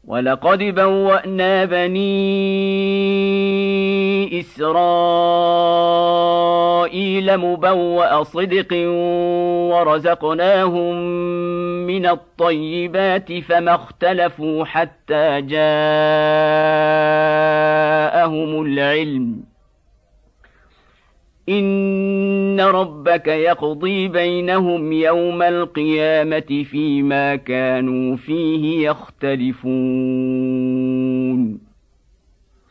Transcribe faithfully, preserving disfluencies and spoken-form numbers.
ولقد بوأنا بني إسرائيل مبوأ صدق ورزقناهم من الطيبات فما اختلفوا حتى جاءهم العلم إن ربك يقضي بينهم يوم القيامة فيما كانوا فيه يختلفون.